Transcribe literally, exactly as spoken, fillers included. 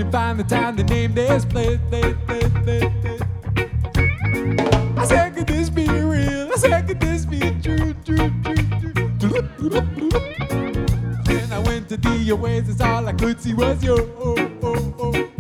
couldn't find the time to name this place, place, place, place, place. I said, could this be real? I said, could this be true, true, true, true? Then I went to the Oasis, all I could see was you. Oh, oh, oh.